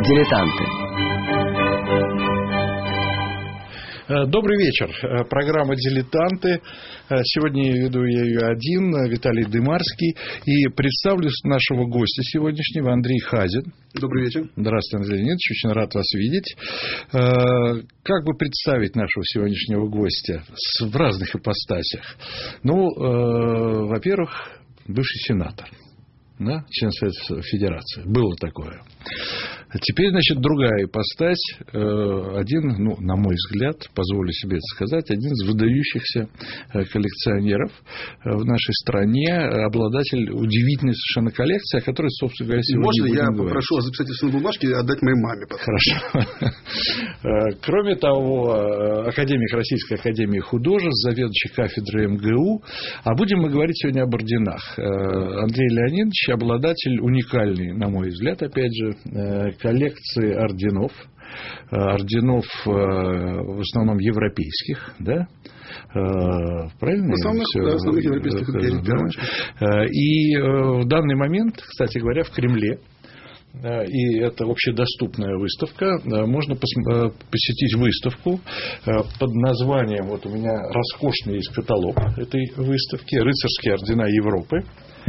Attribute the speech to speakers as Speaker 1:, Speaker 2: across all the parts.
Speaker 1: Дилетанты.
Speaker 2: Добрый вечер. Программа «Дилетанты». Сегодня я веду ее один, Виталий Дымарский. И представлю нашего гостя сегодняшнего, Андрей Хазин.
Speaker 3: Добрый вечер.
Speaker 2: Здравствуйте, Андрей Леонидович. Очень рад вас видеть. Как бы представить нашего сегодняшнего гостя в разных ипостасях? Во-первых, бывший сенатор. Да, член Совета Федерации. Было такое. Теперь, значит, другая ипостась. Один, на мой взгляд, позволю себе это сказать, один из выдающихся коллекционеров в нашей стране, обладатель удивительной совершенно коллекции, о которой, собственно говоря, сегодня
Speaker 3: можно
Speaker 2: будем
Speaker 3: я
Speaker 2: говорить.
Speaker 3: попрошу вас записать все на бумажке и отдать моей маме?
Speaker 2: Хорошо. Кроме того, академик Российской академии художеств, заведующий кафедрой МГУ. А будем мы говорить сегодня об орденах. Андрей Леонидович обладатель уникальной, на мой взгляд, опять же, коллекции орденов. Орденов в основном европейских, да? Правильно?
Speaker 3: Основных европейских орденов.
Speaker 2: И в данный момент, кстати говоря, в Кремле, и это общедоступная выставка, можно посетить выставку под названием, вот у меня роскошный есть каталог этой выставки, «Рыцарские ордена Европы».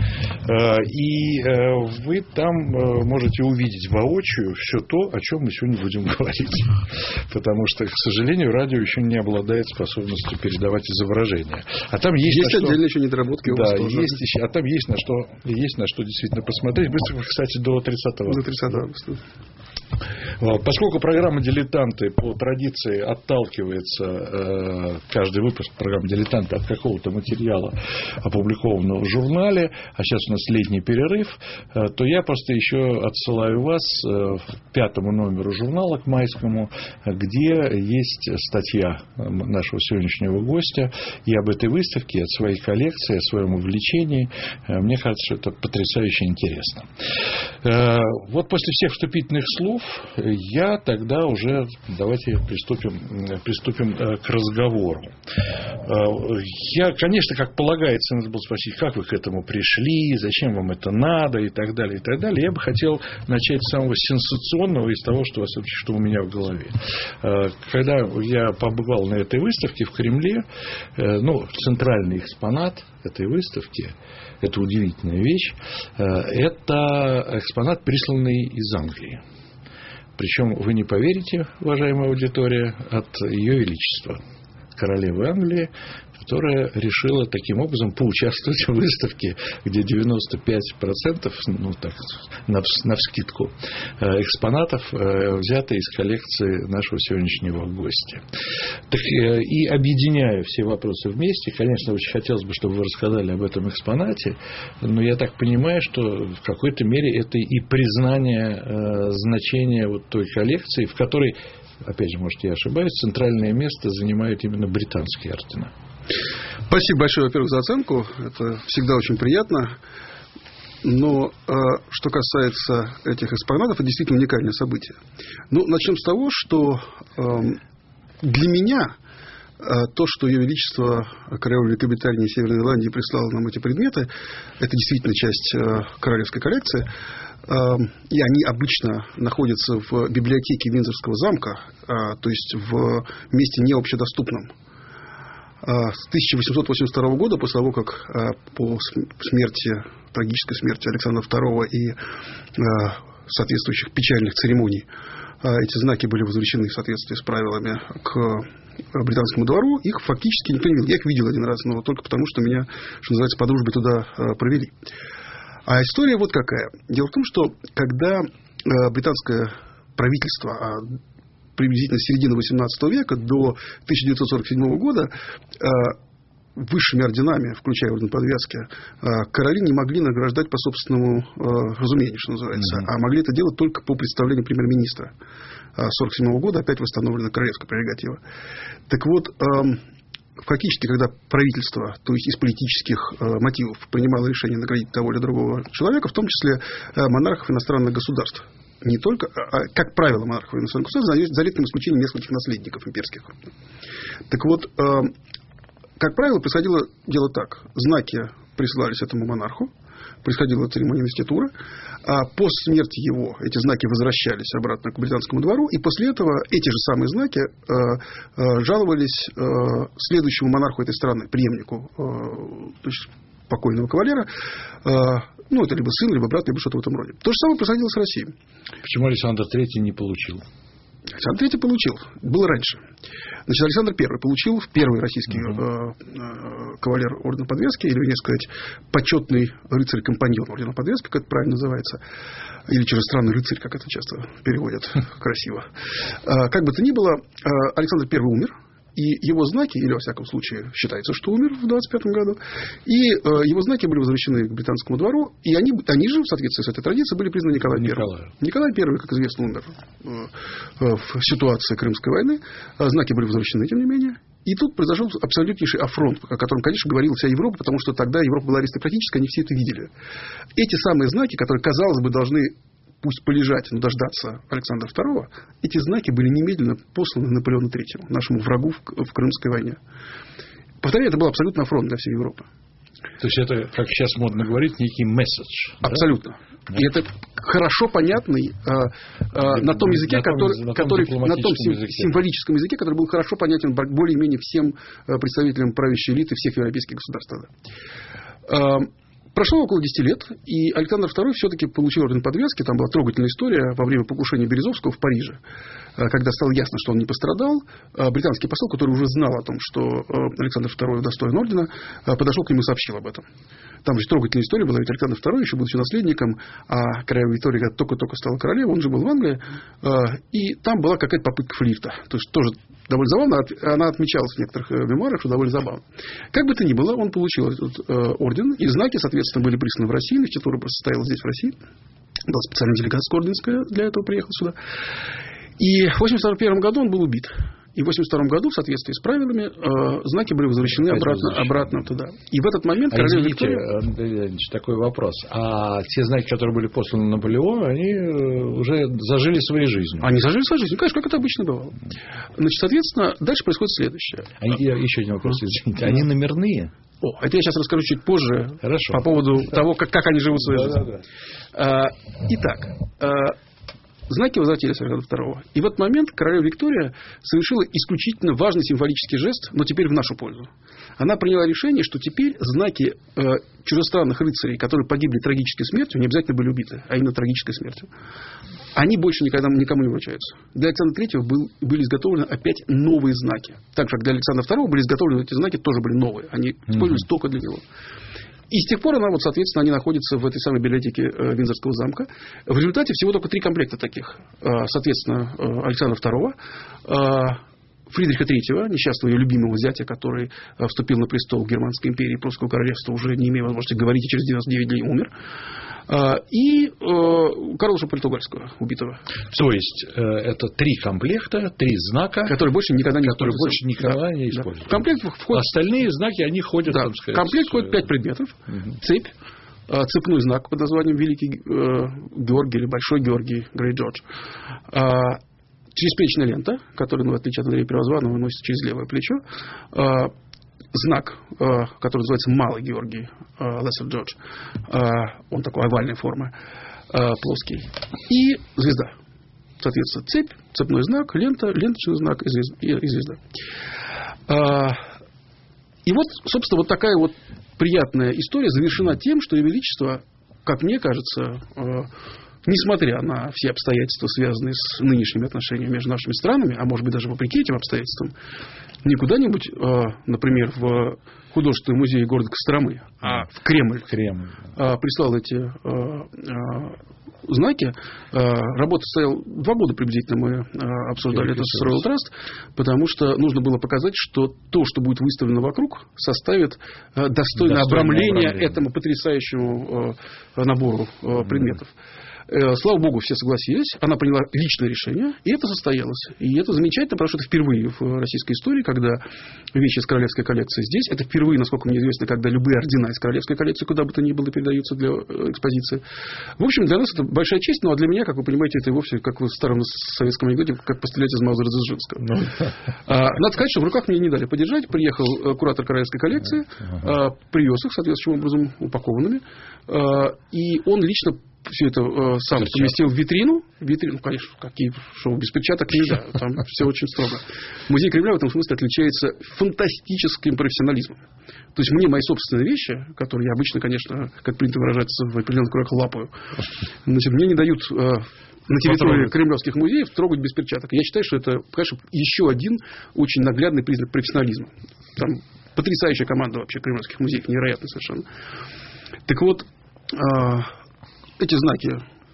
Speaker 2: И вы там можете увидеть воочию все то, о чем мы сегодня будем говорить. Потому что, к сожалению, радио еще не обладает способностью передавать изображения. А там есть
Speaker 3: отдельно еще недоработки.
Speaker 2: Да, а там есть на что действительно посмотреть. Выставка, кстати, до 30 августа. Поскольку программа «Дилетанты» по традиции отталкивается, каждый выпуск программы «Дилетанты» от какого-то материала, опубликованного в журнале, а сейчас у нас летний перерыв, то я просто еще отсылаю вас к 5-му номеру журнала, к майскому, где есть статья нашего сегодняшнего гостя и об этой выставке, и о своей коллекции, о своем увлечении. Мне кажется, что это потрясающе интересно. Вот после всех вступительных слов я тогда уже давайте приступим к разговору. Я, конечно, как полагается, надо было спросить, как вы к этому пришли, зачем вам это надо и так далее, и так далее. Я бы хотел начать с самого сенсационного из того, что у меня в голове. Когда я побывал на этой выставке в Кремле, центральный экспонат этой выставки, это удивительная вещь, это экспонат, присланный из Англии. Причем, вы не поверите, уважаемая аудитория, от Ее Величества, королевы Англии, которая решила таким образом поучаствовать в выставке, где 95%, навскидку, экспонатов взяты из коллекции нашего сегодняшнего гостя. Так и объединяя все вопросы вместе, конечно, очень хотелось бы, чтобы вы рассказали об этом экспонате, но я так понимаю, что в какой-то мере это и признание значения вот той коллекции, в которой, опять же, может, я ошибаюсь, центральное место занимают именно британские ордена.
Speaker 3: Спасибо большое, во-первых, за оценку. Это всегда очень приятно. Но что касается этих экспонатов, это действительно уникальное событие. Начнем с того, что для меня то, что Ее Величество, королева Великобритании и Северной Ирландии прислала нам эти предметы, это действительно часть королевской коллекции. И они обычно находятся в библиотеке Виндзорского замка, то есть в месте не общедоступном. С 1882 года, после того, как по трагической смерти Александра II и соответствующих печальных церемоний эти знаки были возвращены в соответствии с правилами к британскому двору, их фактически никто не видел. Я их видел один раз, но только потому, что меня, что называется, по дружбе туда провели. А история вот какая. Дело в том, что когда британское правительство приблизительно с середины XVIII века до 1947 года высшими орденами, включая орден подвязки, короли не могли награждать по собственному разумению, что называется, а могли это делать только по представлению премьер-министра. С 1947 года опять восстановлена королевская прерогатива. Так вот, фактически, когда правительство, то есть из политических мотивов, принимало решение наградить того или другого человека, в том числе монархов иностранных государств, не только, как правило, монархов иностранных государств, за редким исключением нескольких наследников имперских. Так вот, как правило, происходило дело так. Знаки присылались этому монарху, происходила церемония инвеституры. А после смерти его эти знаки возвращались обратно к британскому двору. И после этого эти же самые знаки жаловались следующему монарху этой страны, преемнику, то есть покойного кавалера. Ну, это либо сын, либо брат, либо что-то в этом роде. То же самое происходило с Россией.
Speaker 2: Почему Александр III не получил?
Speaker 3: Александр III получил. Было раньше. Значит, Александр I получил первый российский кавалер ордена Подвески, или, вернее сказать, почетный рыцарь-компаньон ордена Подвески, как это правильно называется, или чужестранный рыцарь, как это часто переводят красиво. Как бы то ни было, Александр I умер. И его знаки, или во всяком случае считается, что умер в 25 году, и его знаки были возвращены к британскому двору, и они же, в соответствии с этой традицией, были признаны Николаем I. Николай I, как известно, умер в ситуации Крымской войны, знаки были возвращены, тем не менее. И тут произошел абсолютнейший афронт, о котором, конечно, говорила вся Европа, потому что тогда Европа была аристократическая, они все это видели. Эти самые знаки, которые, казалось бы, должны пусть полежать, но дождаться Александра II, эти знаки были немедленно посланы Наполеону III, нашему врагу в Крымской войне. Повторяю, это был абсолютно афронт для всей Европы.
Speaker 2: То есть это, как сейчас модно говорить, некий месседж.
Speaker 3: Абсолютно. Да? И это хорошо понятный на том языке, на том символическом языке, который был хорошо понятен более-менее всем представителям правящей элиты всех европейских государств. Прошло около 10 лет, и Александр II все-таки получил орден Подвески. Там была трогательная история во время покушения Березовского в Париже. Когда стало ясно, что он не пострадал, британский посол, который уже знал о том, что Александр II достоин ордена, подошел к нему и сообщил об этом. Там же трогательная история была, ведь Александр II, еще будучи наследником, а королева Виктория, когда только-только стала королевой, он же был в Англии, и там была какая-то попытка флирта. То есть тоже довольно забавно, она отмечалась в некоторых мемуарах, что довольно забавно. Как бы то ни было, он получил этот орден, и знаки, соответственно, были присланы в Россию, инвеститура просто состоялась здесь, в России. Была специальная делегация орденская для этого приехала сюда. И в 1981 году он был убит. И в 1982 году, в соответствии с правилами, знаки были возвращены обратно туда. И в этот момент королева Виктория...
Speaker 2: Андрей Леонидович, такой вопрос. А те знаки, которые были посланы Наполеону, они уже зажили своей жизнью?
Speaker 3: Они зажили своей жизнью. Конечно, как это обычно бывало. Значит, соответственно, дальше происходит следующее.
Speaker 2: Еще один вопрос, извините. Они номерные?
Speaker 3: Это я сейчас расскажу чуть позже.
Speaker 2: Хорошо.
Speaker 3: По поводу того, как они живут своей жизнью. Итак, знаки возвратились Александра II. И в этот момент королева Виктория совершила исключительно важный символический жест, но теперь в нашу пользу. Она приняла решение, что теперь знаки чужестранных рыцарей, которые погибли трагической смертью, не обязательно были убиты, а именно трагической смертью, они больше никому не вручаются. Для Александра III были изготовлены опять новые знаки. Так же, как для Александра II были изготовлены эти знаки, тоже были новые. Они использовались только для него. И с тех пор соответственно, они находятся в этой самой библиотеке Виндзорского замка. В результате всего только 3 комплекта таких. Соответственно, Александра II, Фридриха III, несчастного ее любимого зятя, который вступил на престол Германской империи, Прусского королевства, уже не имея возможности говорить, и через 99 дней умер. И Карлуша Португальского, убитого.
Speaker 2: То есть, это 3 комплекта, 3 знака,
Speaker 3: которые больше никогда не
Speaker 2: используются.
Speaker 3: В комплект входят...
Speaker 2: Остальные знаки, они ходят...
Speaker 3: Да. В комплект входит 5 предметов. Цепь, цепной знак под названием Великий Георгий или Большой Георгий, Great George. Черезплечная лента, которую, в отличие от Андрея Первозванного, носится через левое плечо. Знак, который называется Малый Георгий, Lesser George. Он такой овальной формы, плоский. И звезда. Соответственно, цепь, цепной знак, лента, ленточный знак и звезда. И вот, собственно, вот такая вот приятная история завершена тем, что Ее Величество, как мне кажется, несмотря на все обстоятельства, связанные с нынешними отношениями между нашими странами, а может быть даже вопреки этим обстоятельствам, не куда-нибудь, например, в художественный музей города Костромы, а в Кремль. Прислал эти знаки. Работа стояла 2 года приблизительно, мы обсуждали это с Royal Trust, потому что нужно было показать, что то, что будет выставлено вокруг, составит достойное обрамление этому потрясающему набору предметов. Слава богу, все согласились. Она приняла личное решение, и это состоялось. И это замечательно, потому что это впервые в российской истории, когда вещи из королевской коллекции здесь. Это впервые, насколько мне известно, когда любые ордена из королевской коллекции куда бы то ни было передаются для экспозиции. В общем, для нас это большая честь, ну а для меня, как вы понимаете, это и вовсе, как в старом советском анекдоте, как пострелять из Маузера Дзержинского. Надо сказать, что в руках мне не дали подержать. Приехал куратор королевской коллекции, привез их соответствующим образом упакованными. И он лично все это сам поместил в витрину. Витрину, конечно, что без перчаток нельзя. Там все очень строго. Музей Кремля в этом смысле отличается фантастическим профессионализмом. То есть мне мои собственные вещи, которые я обычно, конечно, как принято выражаться, в определенных кругах лапаю, значит, мне не дают на территории кремлевских музеев трогать без перчаток. Я считаю, что это, конечно, еще один очень наглядный признак профессионализма. Там потрясающая команда вообще кремлевских музеев, невероятно совершенно. Так вот, эти знаки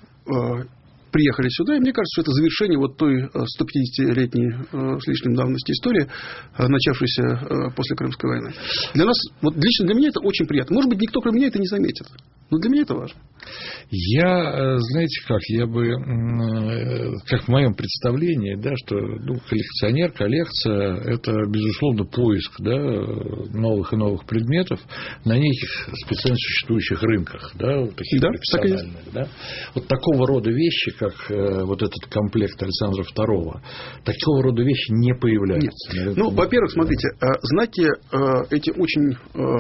Speaker 3: приехали сюда, и мне кажется, что это завершение вот той 150-летней с лишним давности истории, начавшейся после Крымской войны. Для нас, вот лично для меня это очень приятно. Может быть, никто, кроме меня, это не заметит. Но для меня это важно.
Speaker 2: Знаете как, я бы, как в моем представлении, да, что коллекционер, коллекция – это, безусловно, поиск, да, новых и новых предметов на неких специально существующих рынках, да, таких профессиональных. Да. Вот такого рода вещи, как вот этот комплект Александра II, такого рода вещи не появляются.
Speaker 3: Нет. Ну, во-первых, смотрите, знаки эти очень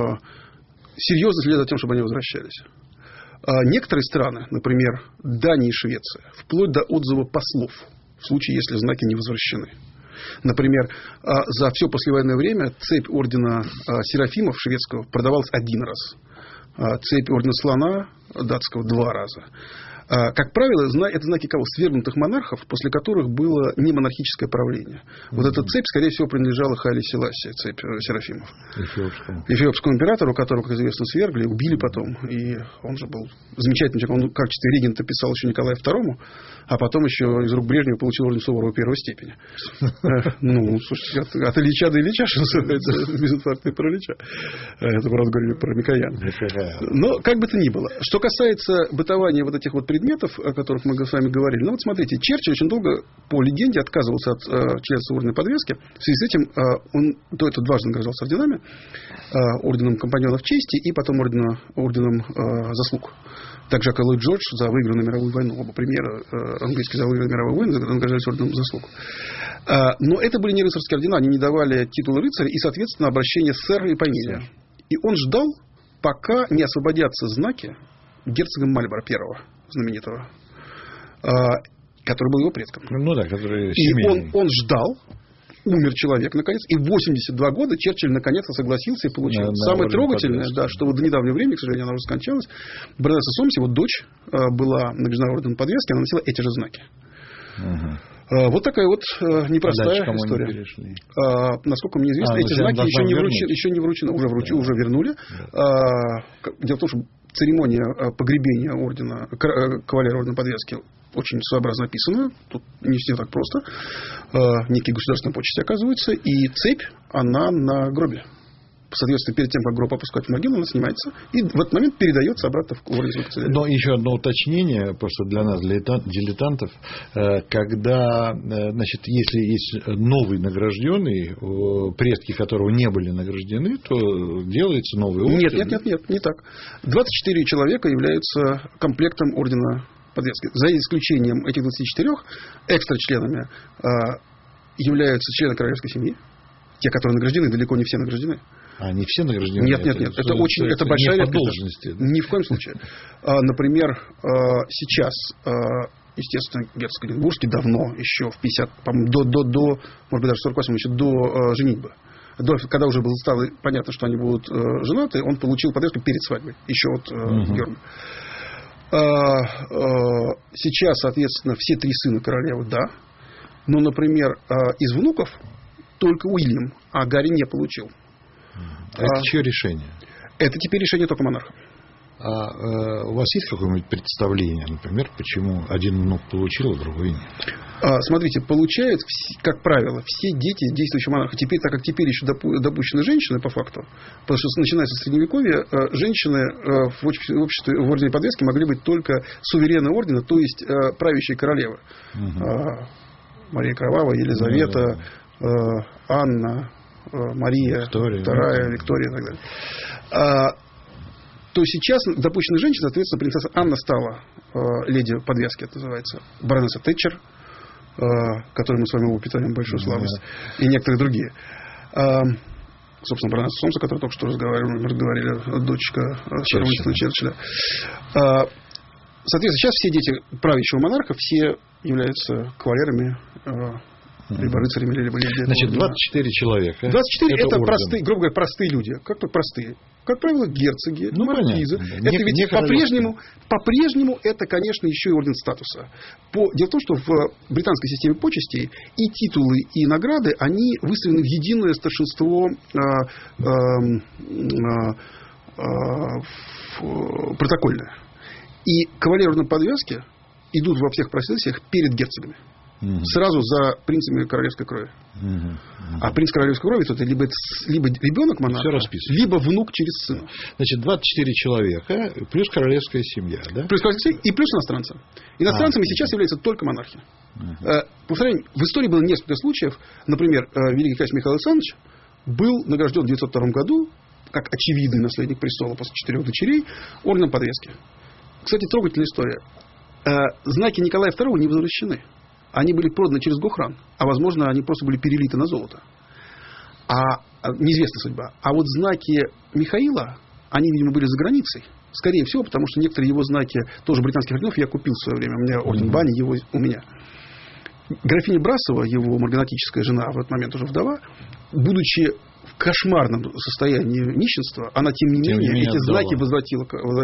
Speaker 3: серьезно следят за тем, чтобы они возвращались. Некоторые страны, например, Дания и Швеция, вплоть до отзыва послов, в случае, если знаки не возвращены. Например, за все послевоенное время цепь ордена Серафимов шведского продавалась 1 раз. Цепь ордена Слона датского 2 раза. Как правило, это знаки кого? Свергнутых монархов, после которых было не монархическое правление. Вот эта цепь, скорее всего, принадлежала Хайле Селасии, цепь Серафимов. Эфиопскому императору, которого, как известно, свергли, убили потом. И он же был замечательный человек. Он в качестве регента писал еще Николаю II, а потом еще из рук Брежнева получил орден Суворова 1-й степени. Ну, слушайте, от Ильича до Ильича, что называется, безинфарктный паралича. Это, правда, говорили про Микояна. Но, как бы то ни было. Что касается бытования вот этих вот предметов, о которых мы с вами говорили. Ну, вот смотрите, Черчилль очень долго, по легенде, отказывался от членства орденной подвески. В связи с этим он до этого дважды награждался орденами. Орденом Компаньонов чести и потом орденом заслуг. Так же, как и Ллойд Джордж за выигранную мировую войну. Оба премьера английские за выигранную мировую войну награждались орденом заслуг. Но это были не рыцарские ордена. Они не давали титулы рыцаря и, соответственно, обращение сэр и фамилия. И он ждал, пока не освободятся знаки герцогом Мальборо I, знаменитого, который был его предком.
Speaker 2: Ну да, который
Speaker 3: семейный. И он ждал, умер человек, наконец, и в 82 года Черчилль наконец-то согласился и получил. Самое трогательное, да, что вот до недавнего времени, к сожалению, она уже скончалась, баронесса Сомси, его дочь, была награждена орденом подвески, она носила эти же знаки. Вот такая вот непростая история. Насколько мне известно, эти знаки еще не вручены. Уже вернули. Дело в том, что церемония погребения ордена, кавалера ордена подвески очень своеобразно описана. Тут не все так просто. Некие государственные почести оказываются. И цепь, она на гробе. Соответственно, перед тем, как гроб опускать в могилу, она снимается и в этот момент передается обратно в орден канцелярии.
Speaker 2: Но еще одно уточнение, просто для нас, для дилетантов, когда, значит, если есть новый награжденный, предки которого не были награждены, то делается новый орден.
Speaker 3: Нет, не так. 24 человека являются комплектом ордена подвески. За исключением этих 24 экстра-членами являются члены королевской семьи. Те, которые награждены, далеко не все награждены.
Speaker 2: Не все награждены?
Speaker 3: Нет. Это большая
Speaker 2: редкость.
Speaker 3: Ни в коем случае. Например, сейчас, естественно, герцог Эдинбургский давно, еще в 50, до может быть, даже 48, еще до женитьбы. Когда уже стало понятно, что они будут женаты, он получил подвеску перед свадьбой. Еще от Георга. Сейчас, соответственно, все 3 сына королевы, да. Но, например, из внуков только Уильям, а Гарри не получил.
Speaker 2: Это чье решение?
Speaker 3: Это теперь решение только монарха.
Speaker 2: А у вас есть какое-нибудь представление, например, почему один внук получил, а другой нет?
Speaker 3: Смотрите, получают, как правило, все дети действующего монарха. Теперь, так как теперь еще допущены женщины, по факту, потому что, начиная со Средневековья, женщины в обществе, в ордене подвески могли быть только суверены ордена, то есть правящие королевы. Мария Кровавая, Елизавета, Анна, Мария, Виктория, Вторая, Виктория и так далее. То сейчас допущены женщины, соответственно, принцесса Анна стала леди подвески, это называется, баронесса Тэтчер, которой мы с вами питаем большую слабость, и некоторые другие. Собственно, баронесса Сомса, которая только что разговаривали, дочка Уинстона Черчилля. Соответственно, сейчас все дети правящего монарха, все являются кавалерами, либо рыцарями, либо леди.
Speaker 2: Значит, 24 человека.
Speaker 3: 24 это простые, грубо говоря, простые люди. Как простые? Как правило, герцоги, маркизы. Это ведь по-прежнему это, конечно, еще и орден статуса. Дело в том, что в британской системе почестей и титулы, и награды, они выставлены в единое старшинство протокольное. И кавалеры ордена подвески идут во всех процессиях перед герцогами. Сразу за принцами королевской крови. А принц королевской крови это либо ребенок монарха, либо внук через сына.
Speaker 2: Значит, 24 человека плюс королевская семья, да?
Speaker 3: Плюс королевская семья и плюс иностранцы. Иностранцами сейчас являются только монархи. Повторяю, в истории было несколько случаев. Например, великий князь Михаил Александрович был награжден в 1902 году как очевидный наследник престола после 4 дочерей орденом подвески. Кстати, трогательная история. Знаки Николая II не возвращены. Они были проданы через Гохран, а, возможно, они просто были перелиты на золото. Неизвестна судьба. А вот знаки Михаила, они, видимо, были за границей. Скорее всего, потому что некоторые его знаки, тоже британских орденов, я купил в свое время. У меня орден Бани, его у меня. Графиня Брасова, его марганатическая жена, в этот момент уже вдова, будучи в кошмарном состоянии нищенства, она, тем не менее, эти знаки возвратила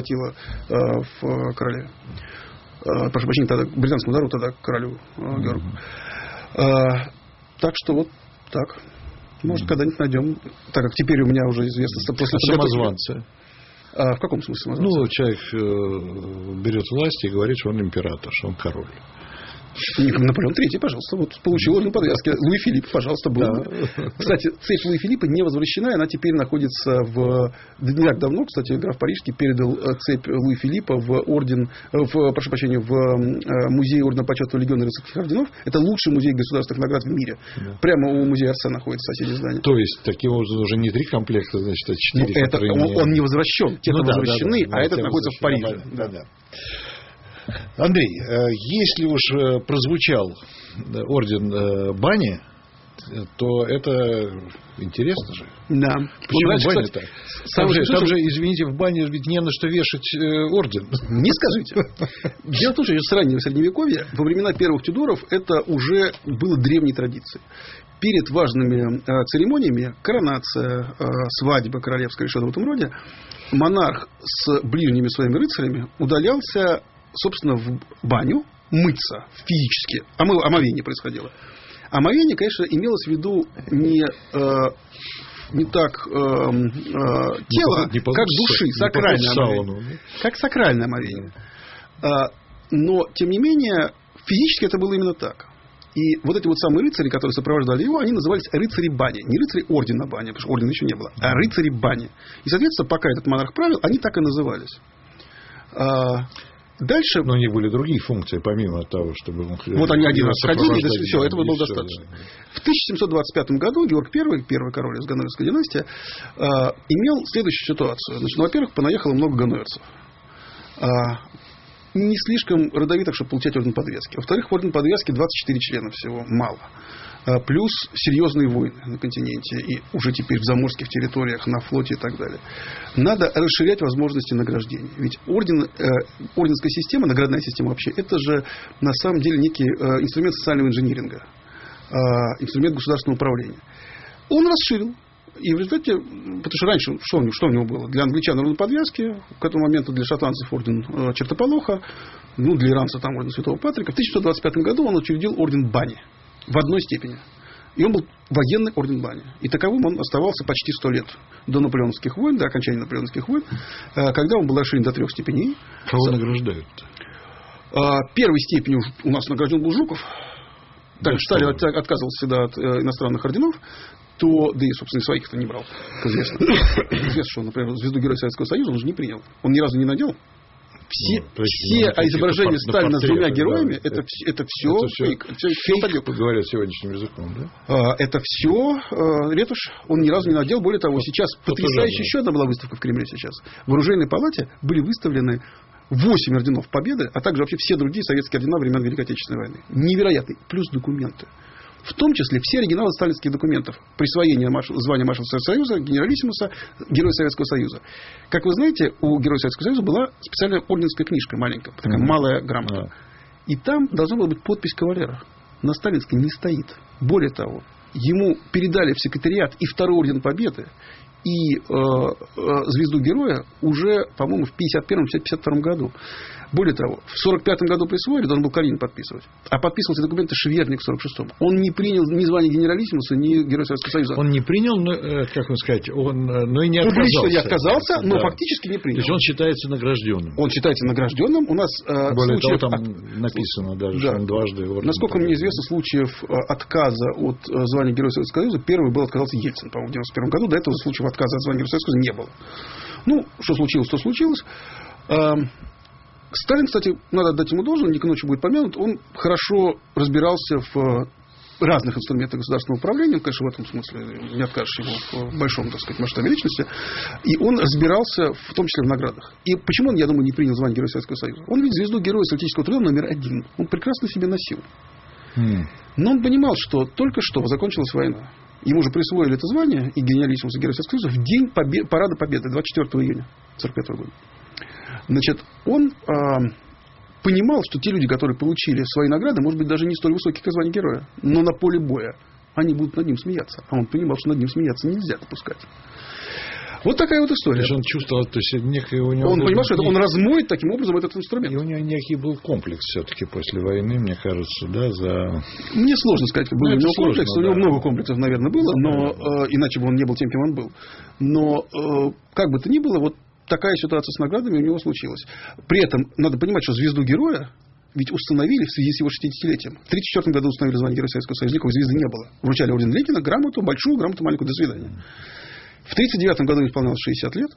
Speaker 3: в королеве. Прошу прощения, тогда британскому народу, тогда королю Георгу. Так что вот так. Может, когда-нибудь найдем. Так как теперь у меня уже известно...
Speaker 2: Самозванцы.
Speaker 3: В каком смысле самозванцы?
Speaker 2: Человек берет власть и говорит, что он император, что он король.
Speaker 3: Наполеон III, пожалуйста, вот получил орден подвески. Луи Филипп, пожалуйста, был. Да. Кстати, цепь Луи Филиппа не возвращена, она теперь находится не так давно, кстати, граф Парижский передал цепь Луи Филиппа в музей ордена почетного легиона рыцарских орденов. Это лучший музей государственных наград в мире. Да. Прямо у музея Арсе находится в соседнем здании.
Speaker 2: То есть, таким образом, уже не 3 комплекта, значит, а 4.
Speaker 3: Он не возвращен. Те, кто возвращены, а этот находится в Париже.
Speaker 2: Да. Андрей, если уж прозвучал орден Бани, то это интересно же.
Speaker 3: Да.
Speaker 2: Почему Бани-то? Там же, извините, в бане ведь не на что вешать орден.
Speaker 3: Не скажите. Дело в том, что с раннего Средневековья, во времена первых Тюдоров, это уже было древней традицией. Перед важными церемониями, коронация, свадьба королевская или что-то в этом роде, монарх с ближними своими рыцарями удалялся, собственно, в баню мыться физически. Омовение происходило. Омовение, конечно, имелось в виду не так тело, как души, сакральное омовение. Как сакральное омовение. Но, тем не менее, физически это было именно так. И вот эти вот самые рыцари, которые сопровождали его, они назывались рыцари бани. Не рыцари ордена бани, потому что ордена еще не было, а рыцари бани. И, соответственно, пока этот монарх правил, они так и назывались. Дальше...
Speaker 2: Но у них были другие функции, помимо того, чтобы...
Speaker 3: Вот они один раз ходили, и все, этого было достаточно. Да. В 1725 году Георг I, первый король из ганноверской династии, имел следующую ситуацию. Значит, во-первых, понаехало много ганноверцев. Не слишком родовитых, чтобы получать орден подвески. Во-вторых, орден подвески 24 члена всего, мало. Плюс серьезные войны на континенте и уже теперь в заморских территориях, на флоте и так далее. Надо расширять возможности награждения. Ведь орденская система, наградная система вообще, это же на самом деле некий инструмент социального инжиниринга, инструмент государственного управления. Он расширил. И в результате, потому что раньше, что у него было? Для англичан орден подвески, к этому моменту для шотландцев орден Чертополоха, для иранцев там орден Святого Патрика. В 1925 году он учредил орден Бани в одной степени. И он был военный орден Бани. И таковым он оставался почти 100 лет до наполеоновских войн, до окончания наполеоновских войн, когда он был расширен до 3 степеней.
Speaker 2: Кого награждают?
Speaker 3: Первой степенью у нас награжден был Жуков. Так что Сталин отказывался всегда от иностранных орденов, да и, собственно, своих-то не брал, как известно. Известно, что, например, звезду Героя Советского Союза он же не принял. Он ни разу не надел. Все изображения Сталина с 2 героями, да, это все фейк.
Speaker 2: Фейк, говорят сегодняшним языком, да?
Speaker 3: Это все ретушь. Он ни разу не надел. Более того, сейчас потрясающая еще одна была выставка в Кремле сейчас. В оружейной палате были выставлены 8 орденов Победы, а также вообще все другие советские ордена времен Великой Отечественной войны. Невероятный. Плюс документы. В том числе все оригиналы сталинских документов. Присвоение звания маршала Советского Союза, генералиссимуса, Героя Советского Союза. Как вы знаете, у Героя Советского Союза была специальная орденская книжка маленькая, такая малая грамота. И там должна была быть подпись кавалера. На сталинской не стоит. Более того, ему передали в секретариат и 2-й орден Победы, и звезду Героя уже, по-моему, в 1951-1952 году. Более того, в 1945 году присвоили, должен был Калинин подписывать. А подписывал эти документы Шверник в 1946-м. Он не принял ни звания генералиссимуса, ни Героя Советского Союза.
Speaker 2: Он не принял, как вам сказать, но и не отказался.
Speaker 3: Публично не отказался, но фактически не принял.
Speaker 2: То есть он считается награжденным.
Speaker 3: Он считается награжденным. У нас
Speaker 2: более того, там написано даже, что он дважды.
Speaker 3: Насколько мне известно, случаев отказа от звания Героя Советского Союза, первый был отказался Ельцин, по-моему, в 1991 году. До этого случаев отказа от звания Героя Советского Союза не было. Ну, что случилось, то случилось. Сталин, кстати, надо отдать ему должное, Никон ночью будет помянут, он хорошо разбирался в разных инструментах государственного управления, конечно, в этом смысле не откажешь ему в большом, так сказать, масштабе личности, и он разбирался в том числе в наградах. И почему он, я думаю, не принял звание Героя Советского Союза? Он ведь звезду Героя Советского труда номер 1. Он прекрасно себе носил. Но он понимал, что только что закончилась война. Ему же присвоили это звание и генералиссимуса Героя Советского Союза в день Парада Победы, 24 июня 1945 года. Значит, он понимал, что те люди, которые получили свои награды, может быть, даже не столь высокие, как звание героя, но на поле боя они будут над ним смеяться. А он понимал, что над ним смеяться нельзя допускать. Вот такая вот история.
Speaker 2: То есть он чувствовал, то есть некое у него...
Speaker 3: Он понимал, что он размоет таким образом этот инструмент.
Speaker 2: И у него некий был комплекс все-таки после войны, мне кажется, да, за...
Speaker 3: Мне сложно сказать, был у него комплекс. У него много комплексов, наверное, было, но иначе бы он не был тем, кем он был. Но как бы то ни было, вот такая ситуация с наградами у него случилась. При этом надо понимать, что звезду Героя ведь установили в связи с его 60-летием. В 1934 году установили звание Героя Советского Союза. Никакой звезды не было. Вручали орден Ленина, грамоту, большую, грамоту маленькую, до свидания. В 1939 году ему исполнялось 60 лет.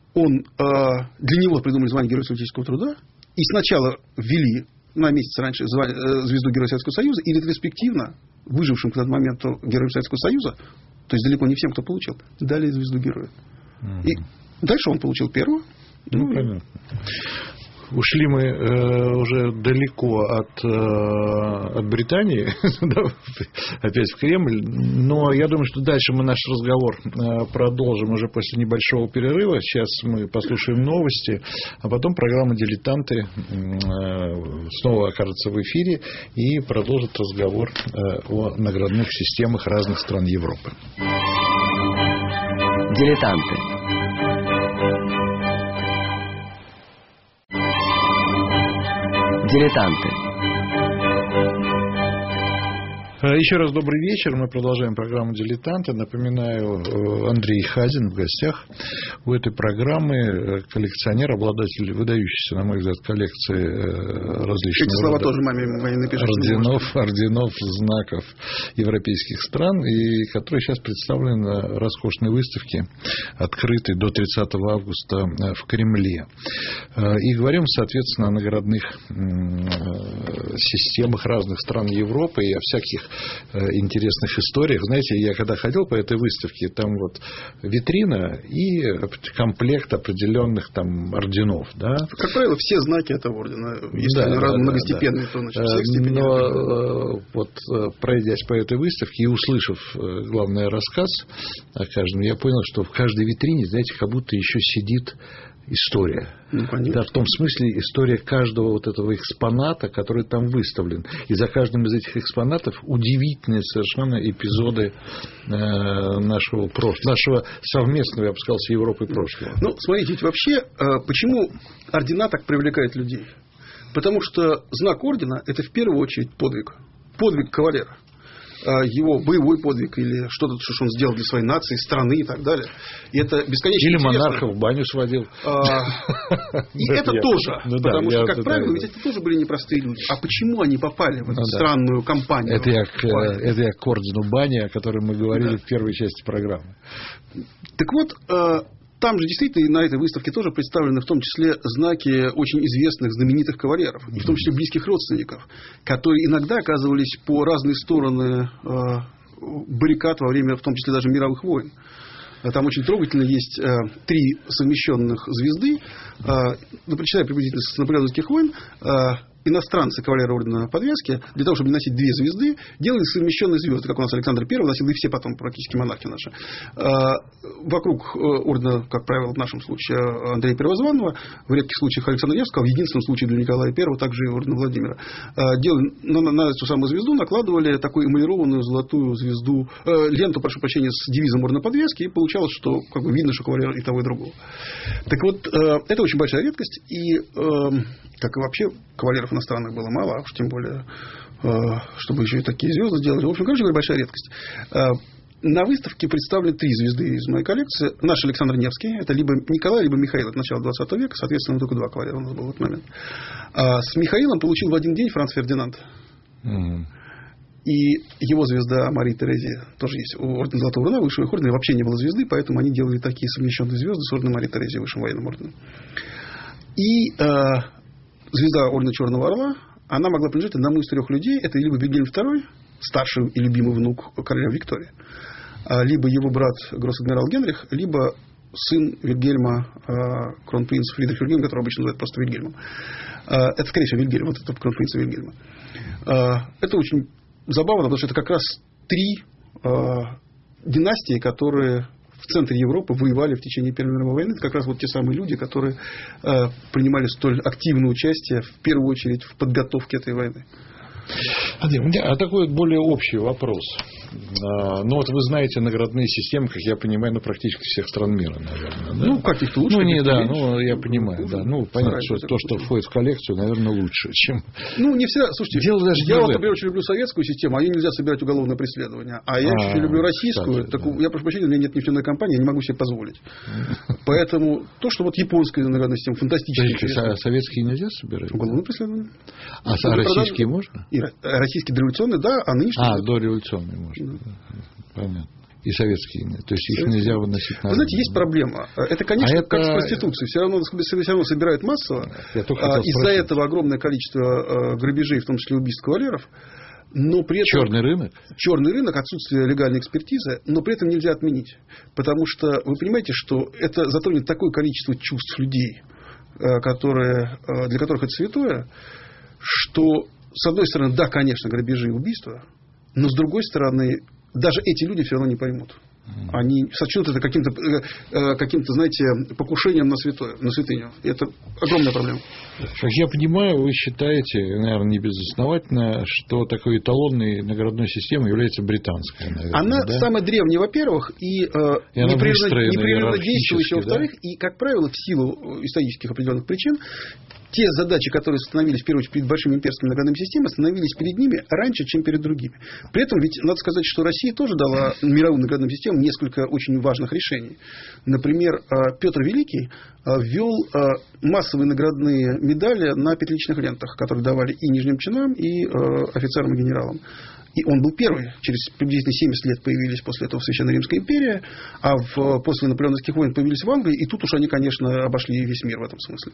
Speaker 3: Для него придумали звание Героя Советского труда. И сначала ввели на месяц раньше звезду Героя Советского Союза. И ретроспективно выжившим к этому моменту Героям Советского Союза, то есть далеко не всем, кто получил, дали звезду Героя. И дальше он получил первую.
Speaker 2: Понятно. Ушли мы уже далеко от Британии, опять в Кремль, но я думаю, что дальше мы наш разговор продолжим уже после небольшого перерыва. Сейчас мы послушаем новости, а потом программа «Дилетанты» снова окажется в эфире и продолжит разговор о наградных системах разных стран Европы.
Speaker 1: «Дилетанты». «Дилетанты».
Speaker 2: Еще раз добрый вечер. Мы продолжаем программу «Дилетанты». Напоминаю, Андрей Хазин в гостях у этой программы. Коллекционер, обладатель выдающейся, на мой взгляд, коллекции различных
Speaker 3: эти слова тоже маме напишут.
Speaker 2: Орденов, знаков европейских стран, и который сейчас представлен на роскошной выставке, открытой до 30 августа в Кремле. И говорим, соответственно, о наградных системах разных стран Европы и о всяких интересных историях. Знаете, я когда ходил по этой выставке, там вот витрина и комплект определенных там орденов, да?
Speaker 3: Как правило, все знаки этого ордена, если они многостепенные, то значит всех степеней.
Speaker 2: Но вот пройдясь по этой выставке и услышав, главное, рассказ о каждом, я понял, что в каждой витрине, знаете, как будто еще сидит история. Да, в том смысле история каждого вот этого экспоната, который там выставлен. И за каждым из этих экспонатов удивительные совершенно эпизоды нашего прошлого, нашего совместного, я бы сказал, с Европой прошлого.
Speaker 3: Ну, смотрите, ведь вообще, почему ордена так привлекают людей? Потому что знак ордена – это в первую очередь подвиг. Подвиг кавалера. его боевой подвиг или что-то, что он сделал для своей нации, страны и так далее. И это бесконечно
Speaker 2: или
Speaker 3: интересно.
Speaker 2: монарха в баню сводил.
Speaker 3: И это тоже. Потому что, как правило, ведь это тоже были непростые люди. А почему они попали в эту странную компанию?
Speaker 2: Это я к ордену бани, о котором мы говорили в первой части программы.
Speaker 3: Так вот, там же действительно на этой выставке тоже представлены в том числе знаки очень известных, знаменитых кавалеров, и в том числе близких родственников, которые иногда оказывались по разные стороны баррикад во время, в том числе, даже мировых войн. Там очень трогательно есть 3 совмещенных звезды, начиная приблизительно с наполеоновских войн. Иностранцы, кавалеры ордена Подвязки, для того, чтобы носить 2 звезды, делали совмещенные звезды, как у нас Александр I носил, и все потом практически монархи наши. Вокруг ордена, как правило, в нашем случае Андрея Первозванного, в редких случаях Александра Невского, в единственном случае для Николая I, также и ордена Владимира, делали, на эту самую звезду накладывали такую эмалированную золотую звезду, ленту, прошу прощения, с девизом ордена Подвязки, и получалось, что как бы видно, что кавалер и того, и другого. Так вот, это очень большая редкость, и как и вообще кавалеров иностранных было мало, а уж тем более, чтобы еще и такие звезды сделали. В общем, короче говоря, большая редкость. На выставке представлены 3 звезды из моей коллекции. Наш Александр Невский, это либо Николай, либо Михаил от начала 20 века, соответственно, только 2 кавалера у нас было в этот момент. С Михаилом получил в один день Франц Фердинанд. И его звезда Марии Терезии тоже есть. У ордена Золотого Руна, высшего их ордена, вообще не было звезды, поэтому они делали такие совмещенные звезды с орденом Марии Терезии, высшим военным орденом. И звезда ордена Черного Орла, она могла принадлежать одному из 3 людей. Это либо Вильгельм II, старший и любимый внук королевы Виктории, либо его брат гросс-адмирал Генрих, либо сын Вильгельма, кронпринц Фридрих Вильгельм, которого обычно называют просто Вильгельмом. Это, скорее всего, Вильгельм, вот это кронпринц Вильгельма. Это очень забавно, потому что это как раз 3 династии, которые в центре Европы воевали в течение Первой мировой войны. Это как раз вот те самые люди, которые принимали столь активное участие, в первую очередь, в подготовке этой войны.
Speaker 2: Андрей, у меня такой вот более общий вопрос. Ну, вот вы знаете наградные системы, как я понимаю, практически всех стран мира, наверное. Да?
Speaker 3: Ну, каких-то лучше.
Speaker 2: Ну, не, да, ну, я понимаю, да. Ну, понятно, что то, что входит в коллекцию, наверное, лучше, чем...
Speaker 3: Ну, не всегда. Слушайте,
Speaker 2: дело даже
Speaker 3: я вот, например, очень люблю советскую систему, а ее нельзя собирать уголовное преследование. А я еще люблю российскую. Кстати, так, да. Я прошу прощения, у меня нет нефтяной компании, я не могу себе позволить. Поэтому то, что вот японская наградная система, фантастическая.
Speaker 2: А советские нельзя собирать?
Speaker 3: Уголовное преследование.
Speaker 2: А российские можно?
Speaker 3: И российские дореволюционные, да, а нынешние...
Speaker 2: дореволюционные можно. Понятно. И советские нет. То есть их нельзя выносить на...
Speaker 3: Вы знаете, есть проблема. Это, конечно, как с проституцией. Все равно собирают массово. Из-за этого огромное количество грабежей, в том числе убийств кавалеров. Но при этом... Черный рынок, отсутствие легальной экспертизы, но при этом нельзя отменить. Потому что вы понимаете, что это затронет такое количество чувств людей, для которых это святое, что, с одной стороны, да, конечно, грабежи и убийства, но с другой стороны, даже эти люди все равно не поймут. Они сочтут это каким-то, знаете, покушением на святое, на святыню. И это огромная проблема.
Speaker 2: Как я понимаю, вы считаете, наверное, не безосновательно, что такой эталонной наградной системой является британская, наверное.
Speaker 3: Она самая древняя, во-первых, и непрерывно действующая, во-вторых, и, как правило, в силу исторических определенных причин, те задачи, которые становились, в первую очередь, перед большими имперскими наградными системами, становились перед ними раньше, чем перед другими. При этом, ведь надо сказать, что Россия тоже дала мировым наградным системам несколько очень важных решений. Например, Петр Великий ввел массовые наградные медали на петличных лентах, которые давали и нижним чинам, и офицерам и генералам. И он был первый. Через приблизительно 70 лет появились после этого в Священной Римской империи, а после наполеоновских войн появились в Англии, и тут уж они, конечно, обошли весь мир в этом смысле.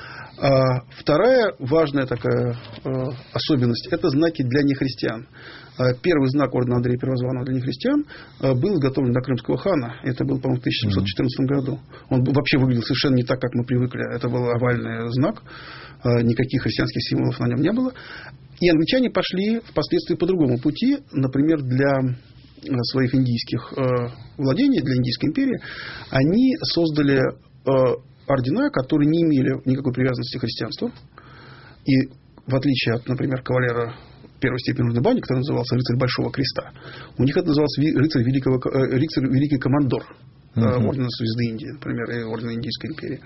Speaker 3: Вторая важная такая особенность – это знаки для нехристиан. Первый знак ордена Андрея Первозванного для нехристиан был изготовлен для крымского хана. Это было, по-моему, в 1714 году. Он вообще выглядел совершенно не так, как мы привыкли. Это был овальный знак. Никаких христианских символов на нем не было. И англичане пошли впоследствии по другому пути. Например, для своих индийских владений, для Индийской империи, они создали ордена, которые не имели никакой привязанности к христианству. И в отличие от, например, кавалера первой степени ордена Бани, который назывался рыцарь Большого Креста, у них это назывался рыцарь Великий Командор ордена Звезды Индии, например, и ордена Индийской империи.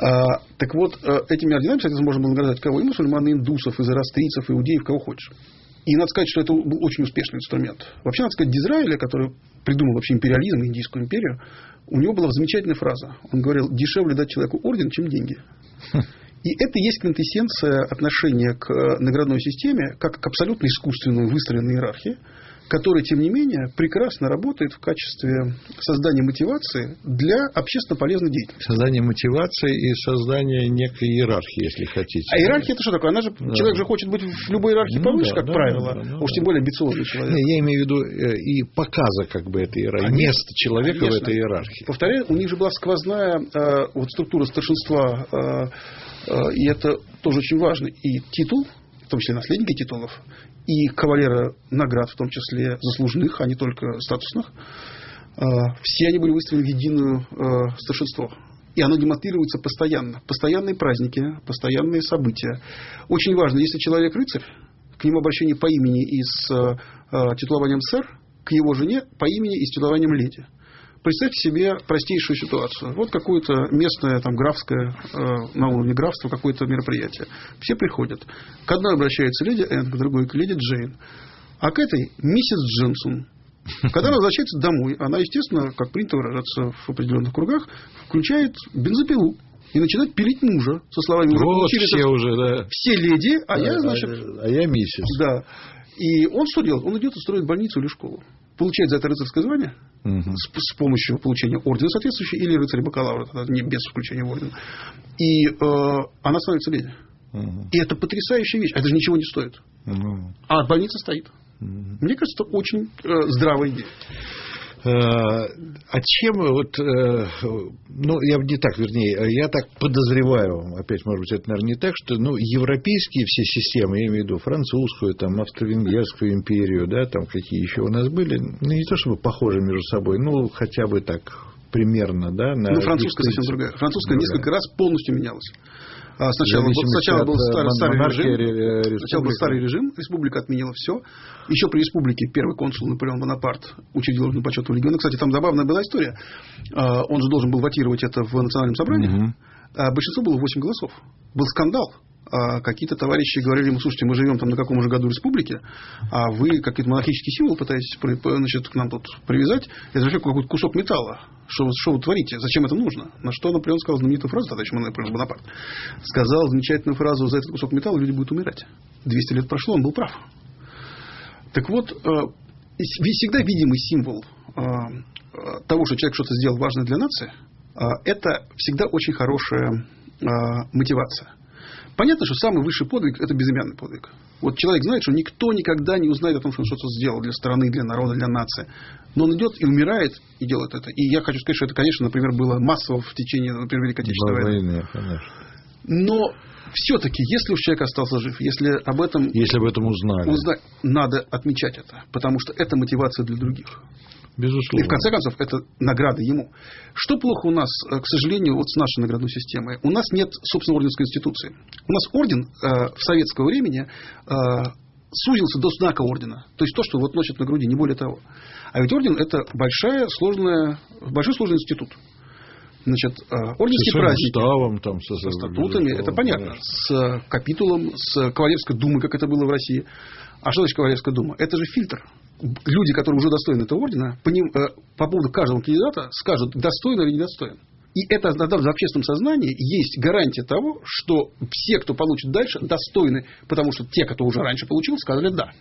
Speaker 3: Так вот, этими орденами, соответственно, можно было награждать кого? И мусульман, и индусов, и зороастрийцев, и иудеев, кого хочешь. И надо сказать, что это был очень успешный инструмент. Вообще, надо сказать, Дизраэля, который придумал вообще империализм, индийскую империю, у него была замечательная фраза. Он говорил: дешевле дать человеку орден, чем деньги. И это и есть квинтэссенция отношения к наградной системе, как к абсолютно искусственной выстроенной иерархии, которая, тем не менее, прекрасно работает в качестве создания мотивации для общественно полезной деятельности.
Speaker 2: Создание мотивации и создание некой иерархии, если хотите.
Speaker 3: А иерархия это что такое? Человек же хочет быть в любой иерархии повыше, как правило. Уж тем более амбициозный человек.
Speaker 2: Я имею в виду и показа как бы этой иерархии. Место человека в этой иерархии.
Speaker 3: Повторяю, у них же была сквозная структура старшинства, и это тоже очень важно. И титул, в том числе наследники титулов, и кавалеры наград, в том числе заслуженных, а не только статусных, все они были выставлены в единое старшинство. И оно демонстрируется постоянно. Постоянные праздники, постоянные события. Очень важно, если человек рыцарь, к нему обращение по имени и с титулованием сэр, к его жене по имени и с титулованием леди. Представьте себе простейшую ситуацию. Вот какое-то местное, там, графское, на уровне графства, какое-то мероприятие. Все приходят. К одной обращается леди Энн, к другой к леди Джейн. А к этой миссис Дженсон. Когда она возвращается домой, она, естественно, как принято выражаться в определенных кругах, включает бензопилу и начинает пилить мужа со словами:
Speaker 2: вот все уже, да.
Speaker 3: Все леди, а я, значит...
Speaker 2: А я миссис.
Speaker 3: Да. И он что делает? Он идет и строит больницу или школу. Получает за это рыцарское звание с помощью получения ордена соответствующего или рыцарь-бакалавра, не без включения в орден. И она становится леди. И это потрясающая вещь. Это же ничего не стоит. А больница стоит. Мне кажется, это очень здравая идея.
Speaker 2: А чем вот, ну, я не так, вернее, я так подозреваю, опять, может быть, это, наверное, не так, что, ну, европейские все системы, я имею в виду французскую, там, австро-венгерскую империю, да, там, какие еще у нас были, ну, не то чтобы похожи между собой, ну, хотя бы так, примерно, да.
Speaker 3: Ну, французская совсем другая. Французская несколько раз полностью менялась. Сначала был старый режим, республика отменила все. Еще при республике первый консул Наполеон Бонапарт учредил орден почетного легиона. Кстати, там забавная была история. Он же должен был вотировать это в национальном собрании. Большинство было 8 голосов. Был скандал. Какие-то товарищи говорили ему: слушайте, мы живем там на каком же году республики, а вы какой-то монархический символ пытаетесь, значит, к нам тут привязать. Это вообще какой-то кусок металла. Что вы творите? Зачем это нужно? На что Наполеон сказал знаменитую фразу, тогда еще Наполеон Бонапарт. Сказал замечательную фразу: за этот кусок металла люди будут умирать. 200 лет прошло, он был прав. Так вот, всегда видимый символ того, что человек что-то сделал важное для нации, это всегда очень хорошая мотивация. Понятно, что самый высший подвиг – это безымянный подвиг. Вот человек знает, что никто никогда не узнает о том, что он что-то сделал для страны, для народа, для нации. Но он идет и умирает, и делает это. И я хочу сказать, что это, конечно, например, было массово в течение, например, Великой Отечественной войны. Но все-таки, если уж человек остался жив, если об этом узнали, надо отмечать это. Потому что это мотивация для других.
Speaker 2: Безусловно.
Speaker 3: И в конце концов, это награда ему. Что плохо у нас, к сожалению, вот с нашей наградной системой? У нас нет, собственно, орденской институции. У нас орден в советского времени сузился до знака ордена. То есть то, что вот носят на груди, не более того. А ведь орден – это большой сложный институт. Значит, орденские праздники
Speaker 2: уставом, там,
Speaker 3: со статутами, это понятно, с капитулом, с кавалерской думой, как это было в России. А что значит кавалерская дума? Это же фильтр. Люди, которые уже достойны этого ордена, по поводу каждого кандидата скажут, достоин или недостоин. И это в общественном сознании есть гарантия того, что все, кто получит дальше, достойны, потому что те, кто уже раньше получил, сказали «да».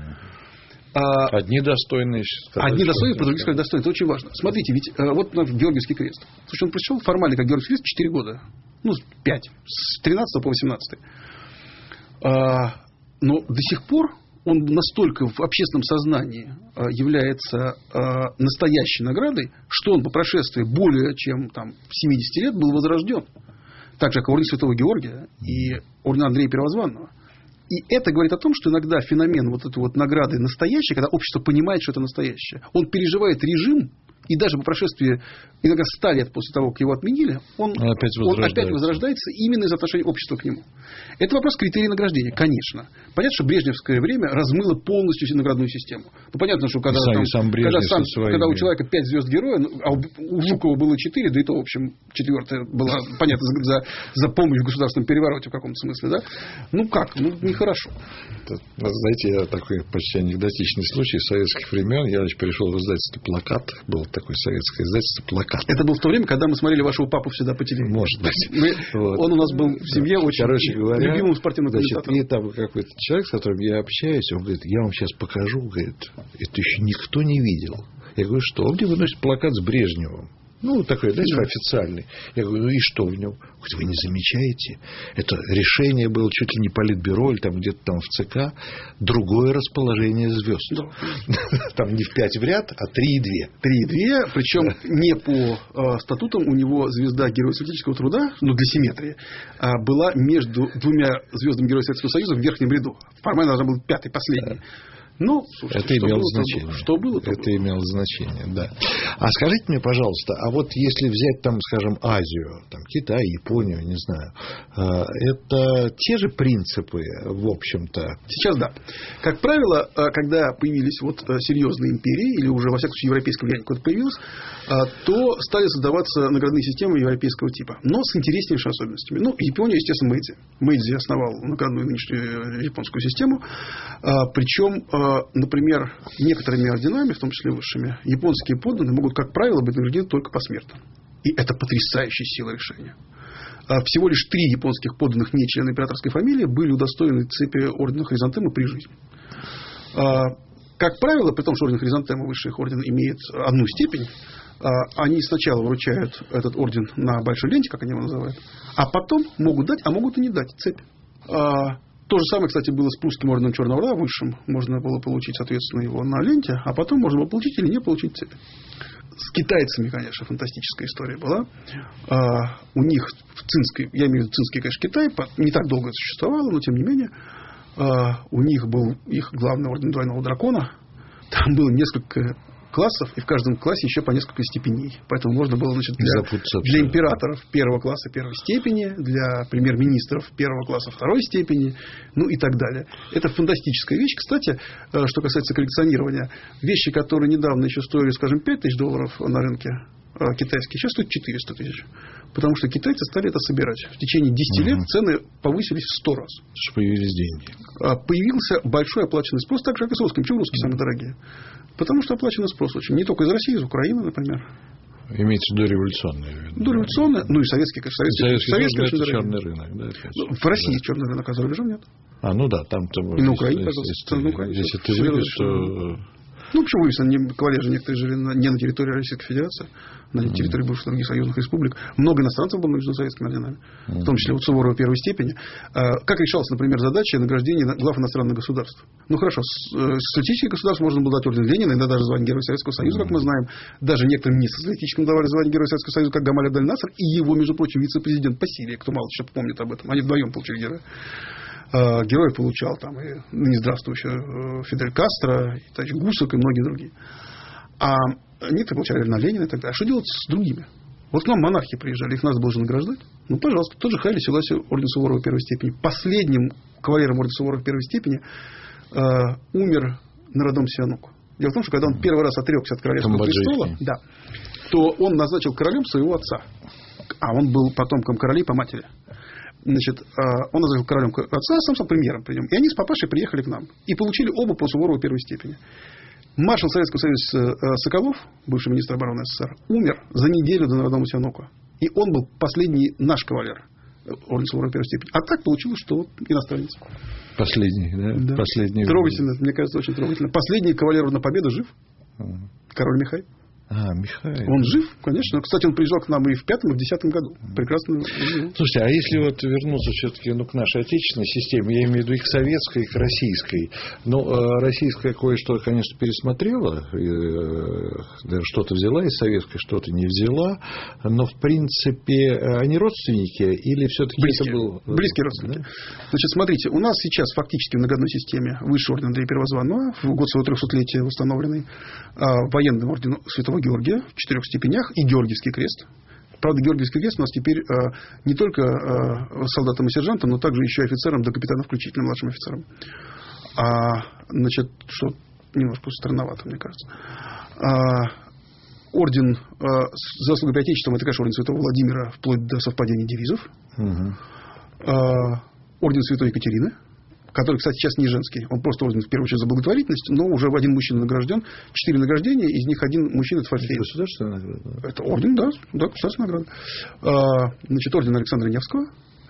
Speaker 2: Одни достойные,
Speaker 3: другие сказали достойные. Это очень важно. Смотрите, ведь вот Георгиевский крест. Слушай, он пришел формально как Георгиевский крест 4 года. 5. С 13 по 18. Но до сих пор он настолько в общественном сознании является настоящей наградой, что он по прошествии более чем 70 лет был возрожден. Так же, как орден Святого Георгия и орден Андрея Первозванного. И это говорит о том, что иногда феномен вот этой вот награды настоящей, когда общество понимает, что это настоящее, он переживает режим, И даже по прошествии иногда 100 лет после того, как его отменили, он опять возрождается именно из отношения общества к нему. Это вопрос критерий награждения, конечно. Понятно, что брежневское время размыло полностью наградную систему. Ну, понятно, что когда у человека 5 звезд героя, а у Жукова было 4, да и то, в общем, 4-я была, понятно, за помощь в государственном перевороте в каком-то смысле, да? Ну, как? Ну, нехорошо.
Speaker 2: Знаете, такой почти анекдотичный случай советских времен. Я пришел в издательство «Плакат». Было такое советское издательство «Плакат».
Speaker 3: Это было в то время, когда мы смотрели вашего папу всегда по телевизору.
Speaker 2: Может быть.
Speaker 3: Он у нас был в семье очень любимым спортивным комментатором.
Speaker 2: И там какой-то человек, с которым я общаюсь, он говорит, я вам сейчас покажу, говорит, это еще никто не видел. Я говорю, что? Он мне выносит плакат с Брежневым. Ну, такой, знаете, официальный. Я говорю, ну и что в нем? Говорит, вы не замечаете? Это решение было чуть ли не Политбюро, или там где-то там в ЦК. Другое расположение звезд. Там не в 5 в ряд, а 3,2.
Speaker 3: 3,2, причем не по статутам у него звезда Героя Советского Труда, ну, для симметрии, была между двумя звездами Героя Советского Союза в верхнем ряду. Формально должна была 5-й, последний. Ну, слушайте,
Speaker 2: это имело значение.
Speaker 3: Что было, то
Speaker 2: это имело значение, да. А скажите мне, пожалуйста, а вот если взять там, скажем, Азию, там, Китай, Японию, не знаю, это те же принципы, в общем-то?
Speaker 3: Сейчас да. Как правило, когда появились вот серьезные империи, или уже, во всяком случае, европейское влияние какое-то появилось, то стали создаваться наградные системы европейского типа, но с интереснейшими особенностями. Ну, Япония, естественно, Мэйдзи. Мэйдзи основал наградную нынешнюю японскую систему, причем, например, некоторыми орденами, в том числе высшими, японские подданные могут, как правило, быть награждены только посмертно. И это потрясающая сила решения. Всего лишь 3 японских подданных, не члены императорской фамилии, были удостоены цепи ордена Хризантемы при жизни. Как правило, при том, что орден Хризантемы, высший их орден, имеет одну степень, они сначала вручают этот орден на большой ленте, как они его называют, а потом могут дать, а могут и не дать цепь. То же самое, кстати, было с прусским орденом Черного Орла, высшим. Можно было получить, соответственно, его на ленте, а потом можно было получить или не получить цепь. С китайцами, конечно, фантастическая история была. У них в Цинской, я имею в виду Цинский, конечно, Китай, не так долго это существовало, но тем не менее, у них был их главный орден Двойного Дракона. Там было несколько классов, и в каждом классе еще по несколько степеней. Поэтому можно было, значит, для императоров первого класса первой степени, для премьер-министров первого класса второй степени, ну и так далее. Это фантастическая вещь. Кстати, что касается коллекционирования, вещи, которые недавно еще стоили, скажем, $5000 на рынке китайские, сейчас стоят 400 тысяч. Потому что китайцы стали это собирать. В течение 10 лет цены повысились в 100 раз.
Speaker 2: Что появились деньги.
Speaker 3: Появился большой оплаченный спрос, так же, как и с русским. Почему русские самые дорогие? Потому что оплаченный спрос очень. Не только из России, из Украины, например.
Speaker 2: Имеется в виду дореволюционные.
Speaker 3: Дореволюционные, ну и советские, конечно.
Speaker 2: Советский очень черный рынок. Да,
Speaker 3: в России черный рынок, а за рубежом нет.
Speaker 2: Ну да, там-то...
Speaker 3: И на Украине, пожалуйста.
Speaker 2: Если ты видишь, что...
Speaker 3: Ну, почему выяснилось, кавалеры некоторые жили не на территории Российской Федерации, на территории бывших других союзных республик. Много иностранцев было между советскими орденами, в том числе вот Суворова первой степени. Как решалась, например, задача награждения глав иностранных государств? Ну, хорошо, социалистических государств можно было дать орден Ленина, иногда даже звание Героя Советского Союза, как мы знаем. Даже некоторым несоциалистическим давали звание Героя Советского Союза, как Гамаль Абдель-Насер и его, между прочим, вице-президент по Сирии, кто мало еще помнит об этом. Они вдвоем получили героя. Героя получал там и ныне здравствующий Фидель Кастро, и товарищ Гусак, и многие другие. А некоторые получали на Ленина и так далее. А что делать с другими? Вот к нам монархи приезжали, их надо было же награждать. Ну, пожалуйста, тот же Хайли Селаси, орден Суворова первой степени. Последним кавалером ордена Суворова первой степени умер Нарадом Сианук. Дело в том, что когда он первый раз отрекся от королевского престола, да, то он назначил королем своего отца. А он был потомком королей по матери. Значит, он назначил королем отца, сам стал премьером при нем. И они с папашей приехали к нам. И получили оба по Суворову первой степени. Маршал Советского Союза Соколов, бывший министр обороны СССР, умер за неделю до Нарадома Сианука. И он был последний наш кавалер орден Суворова первой степени. А так получилось, что вот иностранец.
Speaker 2: Последний, да? Последний.
Speaker 3: Трогательно, мне кажется, очень трогательно. Последний кавалер Ордена Победы жив. Король Михай.
Speaker 2: Михаил.
Speaker 3: Он жив, конечно. Кстати, он приезжал к нам и в 5-м, и в 10-м году. Прекрасно.
Speaker 2: Слушайте, а если вот вернуться все-таки к нашей отечественной системе, я имею в виду и к советской, и к российской. Ну, российская кое-что, конечно, пересмотрела, даже что-то взяла из советской, что-то не взяла, но, в принципе, они родственники или все-таки
Speaker 3: близкие,
Speaker 2: это был...
Speaker 3: Близкие родственники. Да? Значит, смотрите, у нас сейчас фактически в наградной системе высший орден Андрея Первозванного, в год своего 300-летия установленный, военным орденом Святого Святого Георгия в 4 степенях и Георгиевский крест. Правда, Георгиевский крест у нас теперь не только солдатам и сержантам, но также еще и офицерам до капитана включительно, младшим офицерам. Значит, что немножко странновато, мне кажется. Орден заслуги перед Отечеством — это, конечно, орден Святого Владимира, вплоть до совпадения девизов. Орден Святой Екатерины, который, кстати, сейчас не женский. Он просто орден, в первую очередь, за благотворительность, но уже один мужчина награжден. 4 награждения, из них один мужчина — это Форфей.
Speaker 2: Это государственная награда?
Speaker 3: Это орден, да, государственная награда. Значит, орден Александра Невского.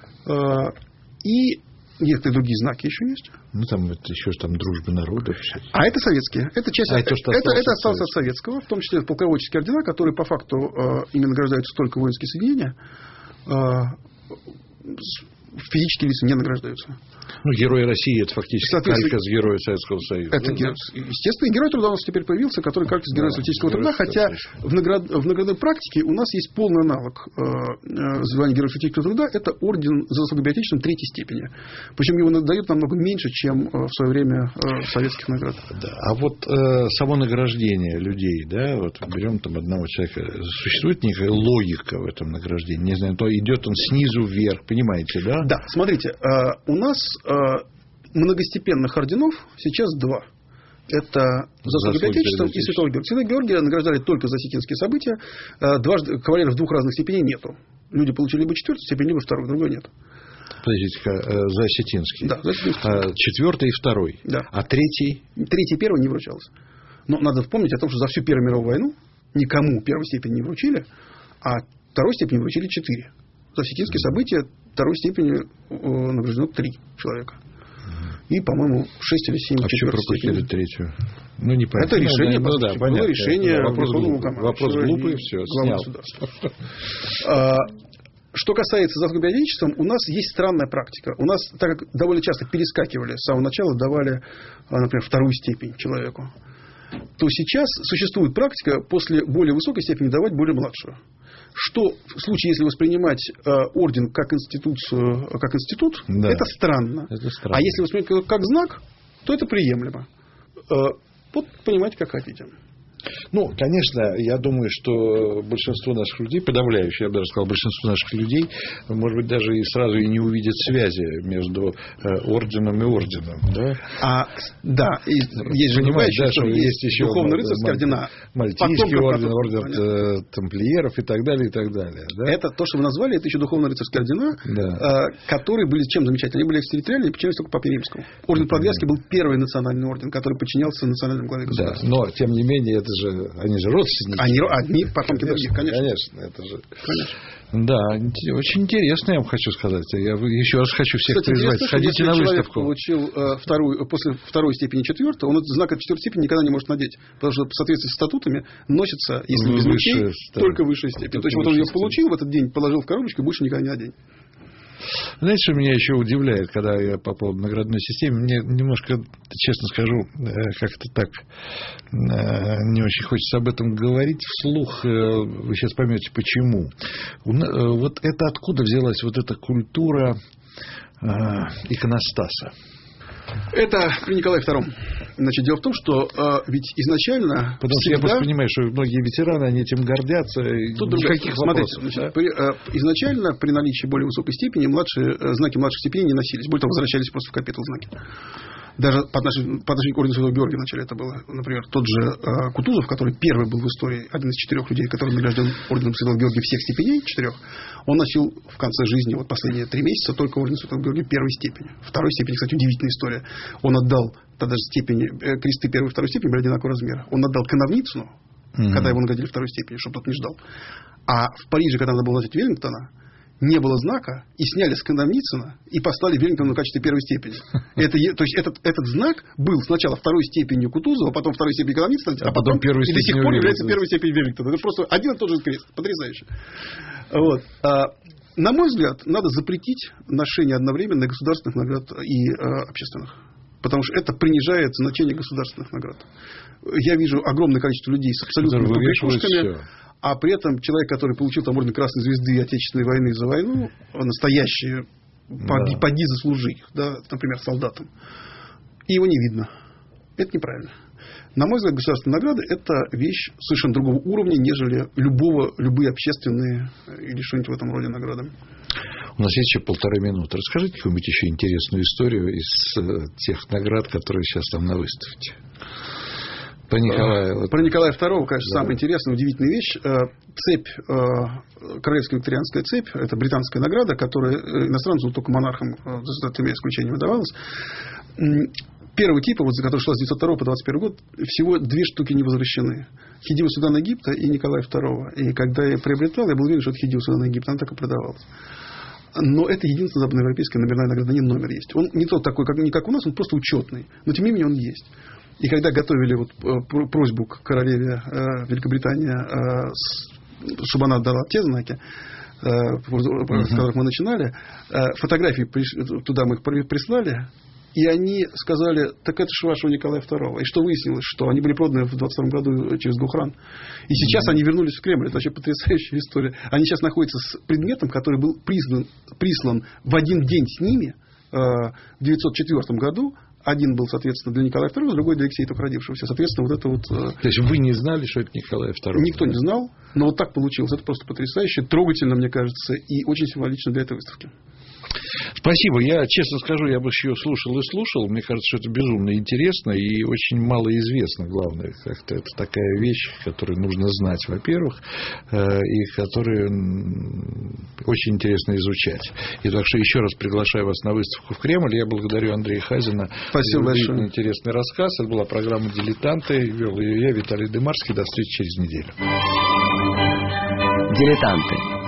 Speaker 3: И некоторые другие знаки еще есть.
Speaker 2: Ну, там это еще там дружба народов.
Speaker 3: А это советские. Это часть. Это осталось от советского, в том числе полководческие ордена, которые по факту ими награждаются только воинские соединения. Физические лица не награждаются.
Speaker 2: Ну, Герой России — это фактически калька с Героя Советского Союза.
Speaker 3: Это, естественно, Герой Труда у нас теперь появился, который калька с Героя Советского Труда, хотя в наградной практике у нас есть полный аналог звания Героя Советского Труда. Это орден за заслуги перед Отечеством 3-й степени. Причем его дают намного меньше, чем в свое время советских наград.
Speaker 2: Да. А вот само награждение людей, да, вот берем там одного человека, существует некая логика в этом награждении? Не знаю, то идет он снизу вверх, понимаете, да?
Speaker 3: Да, смотрите, у нас многостепенных орденов сейчас 2. Это заслуги перед Отечеством и Святого Георгия. Святого Георгия награждали только за осетинские события. Дважды кавалеров 2 разных степеней нету. Люди получили либо 4-ю степень, либо 2-ю, другой нет.
Speaker 2: Подождите-ка, за осетинский.
Speaker 3: Да, за осетинский.
Speaker 2: 4-й и 2-й. Да. А 3-й?
Speaker 3: 3-й и 1-й не вручалось. Но надо вспомнить о том, что за всю Первую мировую войну никому 1-й степень не вручили, а 2-й степени вручили 4. За осетинские события 2-й степени награждено 3 человека. И, по-моему, 6 или 7
Speaker 2: а что пропустили 3-ю? Ну, не понятно.
Speaker 3: Это решение,
Speaker 2: да, понятно.
Speaker 3: Решение
Speaker 2: вопрос глупый, все, снял.
Speaker 3: Что касается заслуги перед Отечеством, у нас есть странная практика. У нас, так как довольно часто перескакивали, с самого начала давали, например, 2-ю степень человеку, то сейчас существует практика после более высокой степени давать более младшую. Что в случае, если воспринимать орден как институцию, как институт, да, это странно. А если воспринимать как знак, то это приемлемо. Вот понимаете, как хотите.
Speaker 2: Ну, конечно, я думаю, что большинство наших людей, подавляющее, я бы даже сказал, большинство наших людей, может быть, даже и сразу и не увидят связи между орденом и орденом. Да,
Speaker 3: да, есть же, понимаете, да, что есть еще духовно-рыцарские ордена.
Speaker 2: Мальтийский орден, орден тамплиеров и так далее, и так далее. Да?
Speaker 3: Это то, что вы назвали, это еще духовно-рыцарские ордена, да, которые были чем замечательны? Они были экстерриториальные и подчинялись только Папе Римскому. Орден Подвязки был первый национальный орден, который подчинялся национальному главе государства.
Speaker 2: Да, но, тем не менее, это же, они же родственники.
Speaker 3: Они одни потомки других, конечно.
Speaker 2: Конечно, это же. Конечно. Да, очень интересно, я вам хочу сказать. Я еще раз хочу всех призвать. Сходите на выставку.
Speaker 3: Получил после 2-й степени 4-й, он этот знак от 4-й степени никогда не может надеть. Потому что в соответствии с статутами носится, если без лучей, только высшая степень. То есть вот он ее получил в этот день, положил в коробочку и больше никогда не одень.
Speaker 2: Знаете, что меня еще удивляет, когда я попал в наградной системе? Мне немножко, честно скажу, как-то так не очень хочется об этом говорить вслух. Вы сейчас поймете, почему. Вот это откуда взялась вот эта культура иконостаса?
Speaker 3: Это при Николае II. Значит, дело в том, что ведь изначально...
Speaker 2: Потому что я просто понимаю, что многие ветераны, они этим гордятся.
Speaker 3: Тут никаких вопросов. Смотрите, изначально при наличии более высокой степени знаки младших степеней не носились. Более того, возвращались просто в капитул знаки. Даже по отношению к ордену Святого Георгия вначале это было. Например, тот же Кутузов, который первый был в истории, один из 4 людей, который награжден орденом Святого Георгия всех степеней, 4, он носил в конце жизни, вот последние 3 месяца, только орден Святого Георгия 1-й степени. 2-й степени, кстати, удивительная история. Он отдал, тогда же степени, кресты 1-й и 2-й степени были одинакового размера. Он отдал Коновницыну, когда его наградили 2-й степени, чтобы тот не ждал. А в Париже, когда надо было носить Веллингтона, не было знака, и сняли с Коновницына и послали Веллингтону в качестве 1-й степени. То есть этот знак был сначала 2-й степенью Кутузова, потом 2-й степенью Коновницына, а потом и до сих пор является 1-й степенью Веллингтона. Это просто один и тот же крест. Потрясающе. Вот. На мой взгляд, надо запретить ношение одновременно государственных наград и общественных. Потому что это принижает значение государственных наград. Я вижу огромное количество людей с абсолютными побрякушками. А при этом человек, который получил там орден Красной Звезды Отечественной войны за войну, настоящие, поди заслужи их, да, например, солдатам, и его не видно. Это неправильно. На мой взгляд, государственные награды – это вещь совершенно другого уровня, нежели любые общественные или что-нибудь в этом роде награды.
Speaker 2: У нас есть еще 1,5 минуты. Расскажите какую-нибудь еще интересную историю из тех наград, которые сейчас там на выставке. Про
Speaker 3: Николая II, конечно, самая интересная, удивительная вещь. Цепь, королевская викторианская цепь, это британская награда, которая иностранцам, только монархам, за тремя исключениями, выдавалась. Первого типа, за который шла с 1902 по 1921 год, всего 2 штуки не возвращены. Хидио Судан Египта и Николай II. И когда я приобретал, я был уверен, что это Хидио Судан Египта, она так и продавалась. Но это единственная западноевропейская номерная награда, на ней номер есть. Он не тот такой, не как у нас, он просто учетный. Но тем не менее он есть. И когда готовили просьбу к королеве Великобритании, чтобы она отдала те знаки, с которых мы начинали, фотографии туда мы их прислали, и они сказали: так это же вашего Николая II. И что выяснилось, что они были проданы в 22 году через Гохран. И сейчас они вернулись в Кремль. Это вообще потрясающая история. Они сейчас находятся с предметом, который был прислан в один день с ними в 1904 году. Один был, соответственно, для Николая II, другой для Алексея, только родившегося. Соответственно, вот это вот...
Speaker 2: То есть вы не знали, что это Николай II?
Speaker 3: Никто не знал, но вот так получилось. Это просто потрясающе, трогательно, мне кажется, и очень символично для этой выставки.
Speaker 2: Спасибо. Я, честно скажу, я бы ее слушал и слушал. Мне кажется, что это безумно интересно и очень мало известно, главное. Как-то это такая вещь, которую нужно знать, во-первых, и которую очень интересно изучать. И так что еще раз приглашаю вас на выставку в Кремль. Я благодарю Андрея Хазина
Speaker 3: за
Speaker 2: большой интересный рассказ. Это была программа «Дилетанты». Вел ее я, Виталий Дымарский. До встречи через неделю.
Speaker 1: «Дилетанты».